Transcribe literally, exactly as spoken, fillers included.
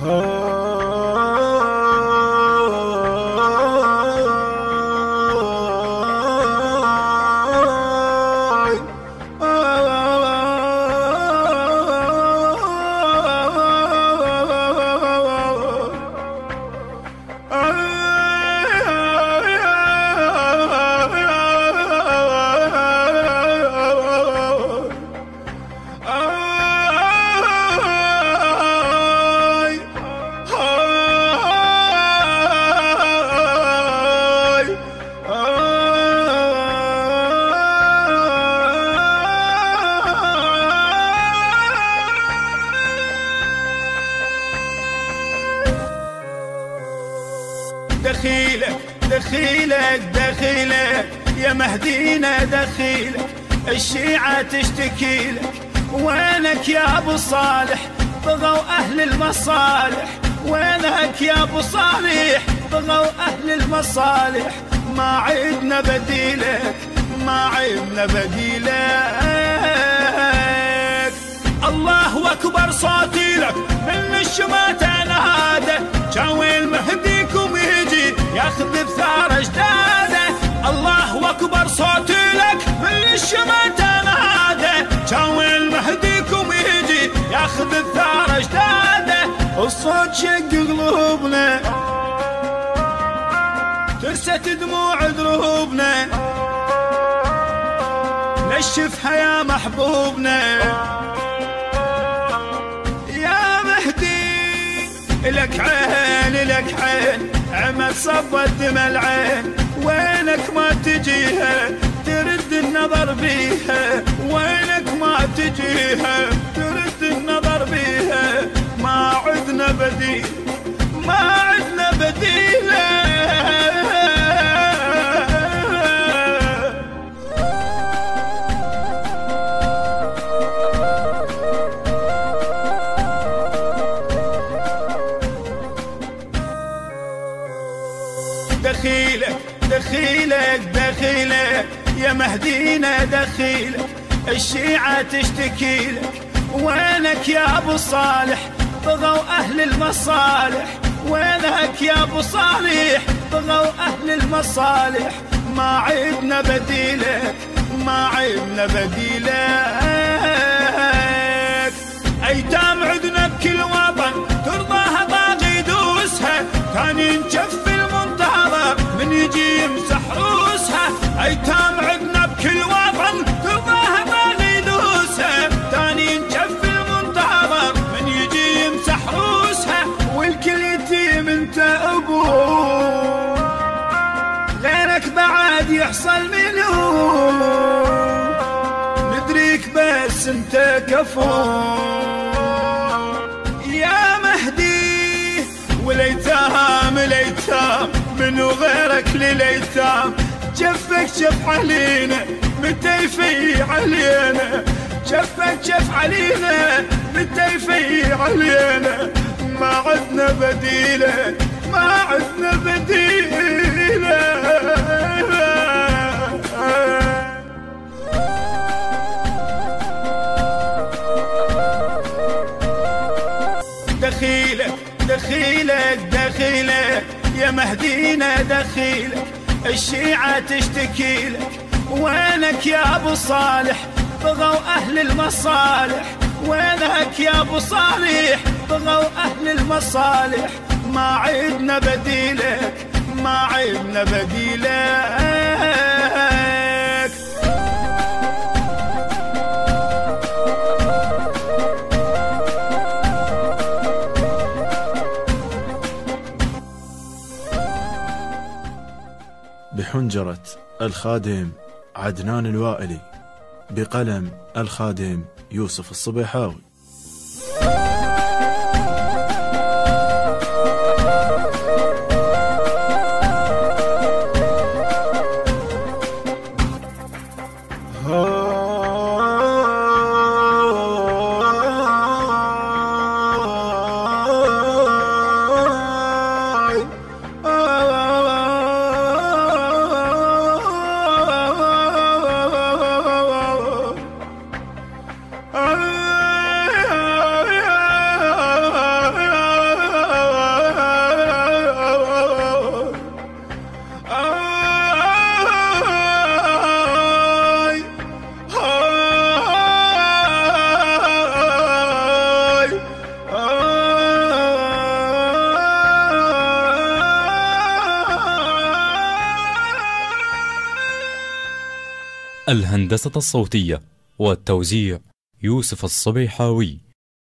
دخيلك دخيلك دخيلك يا مهدينا دخيلك، الشيعة تشتكيلك. وينك يا ابو صالح بغوا اهل المصالح، وينك يا ابو صالح بغوا اهل المصالح. ما عدنا بديلك ما عدنا بديلك. الله اكبر صوتي لك من الشماتة نهاده، شاوي مهديكم يجي ياخذ بثار اجداده. الله اكبر صوتي لك من الشماتة نهاده، شاوي مهديكم يجي ياخذ بثار اجداده. الصوت شق قلوبنا ترست دموع دروبنا، نشفها يا محبوبنا. يا مهدي لك عين لك عين عمى صبت دمى العين، وينك ما تجيها ترد النظر بيها، وينك ما تجيها ترد النظر بيها. ما عدنا بديل ما عدنا بديله. دخيلك دخيلك دخيلك يا مهدينا دخيلك، الشيعة تشتكيلك. وينك يا ابو صالح بغوا اهل المصالح، وينك يا ابو صالح بغوا اهل المصالح. ما عدنا بديلك ما عدنا بديلك. ايتام عدنا بكل وطن ترضاها باقي يدوسها، ثاني نشف المنتظر من يجي يمسح روسها. ايتام عدنا بكل وطن ترضاها باقي يدوسها، ثاني نشف المنتظر من يجي يمسح روسها. والكل يتيم انت ابوه، غيرك بعد يحصل منه، ندريك بس انت كفو. يا مهدي والايتام الايتام منو غيرك للايتام، جفك جف علينا متى يفيع علينا، جفك جف علينا متى يفيع علينا. ما عدنا بديله ما عدنا بديله. دخيلك دخيلك دخيلك يا مهدينا دخيلك، الشيعة تشتكيلك. وينك يا ابو صالح بغوا اهل المصالح، وينك يا ابو صالح بغوا اهل المصالح. ما عدنا بديلك ما عدنا بديلك. بحنجرة الخادم عدنان الوائلي، بقلم الخادم يوسف الصبيحاوي. الهندسة الصوتية والتوزيع يوسف الصبيحاوي.